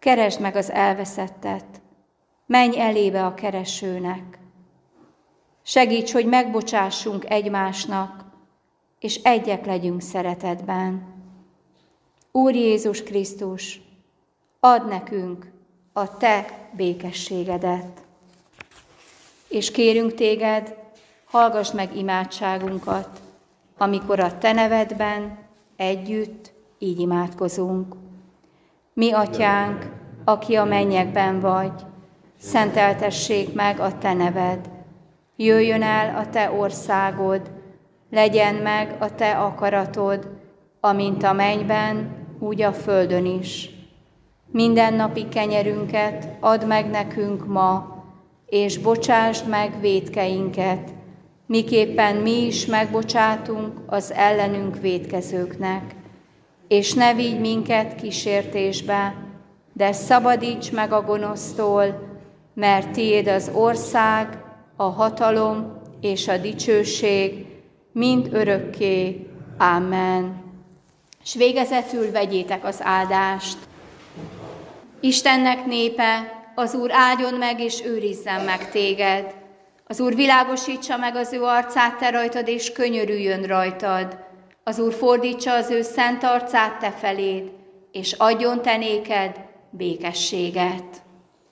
Keresd meg az elveszettet, menj elébe a keresőnek. Segíts, hogy megbocsássunk egymásnak, és egyek legyünk szeretetben. Úr Jézus Krisztus, add nekünk a Te békességedet. És kérünk Téged, hallgass meg imádságunkat, amikor a Te nevedben együtt így imádkozunk. Mi, Atyánk, aki a mennyekben vagy, szenteltessék meg a Te neved. Jöjjön el a Te országod, legyen meg a Te akaratod, amint a mennyben, úgy a földön is. Mindennapi kenyerünket add meg nekünk ma, és bocsásd meg vétkeinket, miképpen mi is megbocsátunk az ellenünk vétkezőknek. És ne vigy minket kísértésbe, de szabadíts meg a gonosztól, mert tiéd az ország, a hatalom és a dicsőség, mind örökké. Amen. S végezetül vegyétek az áldást. Istennek népe, az Úr áldjon meg és őrizzen meg téged. Az Úr világosítsa meg az ő arcát te rajtad, és könyörüljön rajtad. Az Úr fordítsa az ő szent arcát te feléd, és adjon te néked békességet.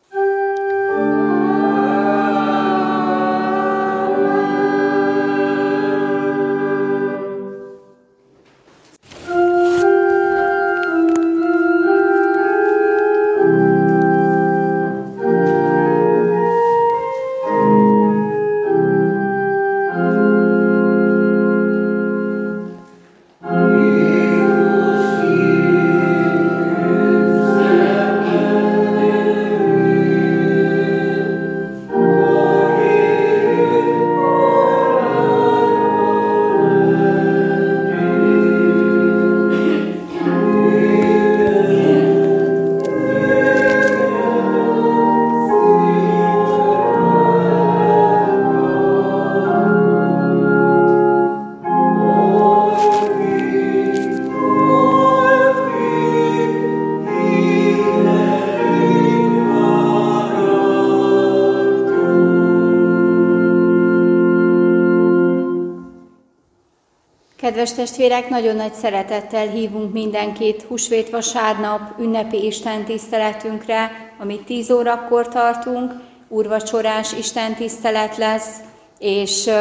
Kedves testvérek, nagyon nagy szeretettel hívunk mindenkit húsvét vasárnap ünnepi istentiszteletünkre, amit tíz órakor tartunk, úrvacsorás istentisztelet lesz, és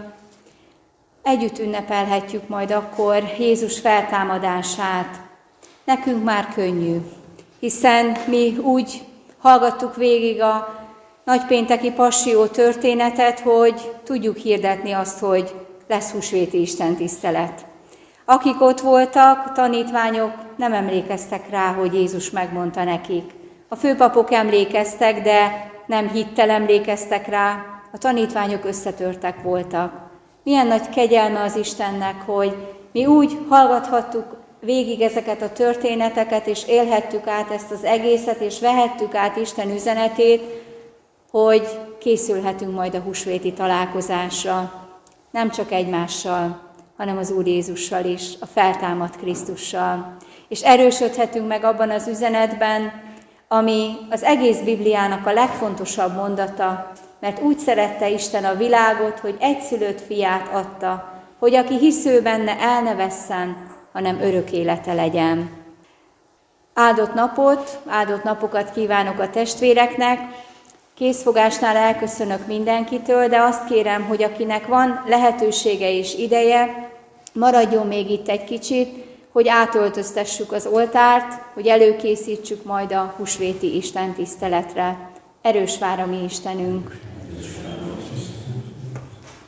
együtt ünnepelhetjük majd akkor Jézus feltámadását. Nekünk már könnyű, hiszen mi úgy hallgattuk végig a nagypénteki passió történetet, hogy tudjuk hirdetni azt, hogy lesz húsvéti istentisztelet. Akik ott voltak, tanítványok nem emlékeztek rá, hogy Jézus megmondta nekik. A főpapok emlékeztek, de nem hittel emlékeztek rá, a tanítványok összetörtek voltak. Milyen nagy kegyelme az Istennek, hogy mi úgy hallgathattuk végig ezeket a történeteket, és élhettük át ezt az egészet, és vehettük át Isten üzenetét, hogy készülhetünk majd a húsvéti találkozásra. Nem csak egymással, hanem az Úr Jézussal is, a feltámadt Krisztussal. És erősödhetünk meg abban az üzenetben, ami az egész Bibliának a legfontosabb mondata, mert úgy szerette Isten a világot, hogy egyszülött fiát adta, hogy aki hisző benne, el ne vesszen, hanem örök élete legyen. Áldott napot, áldott napokat kívánok a testvéreknek. Készfogásnál elköszönök mindenkitől, de azt kérem, hogy akinek van lehetősége és ideje, maradjon még itt egy kicsit, hogy átöltöztessük az oltárt, hogy előkészítsük majd a húsvéti istentiszteletre. Erős vár a mi Istenünk!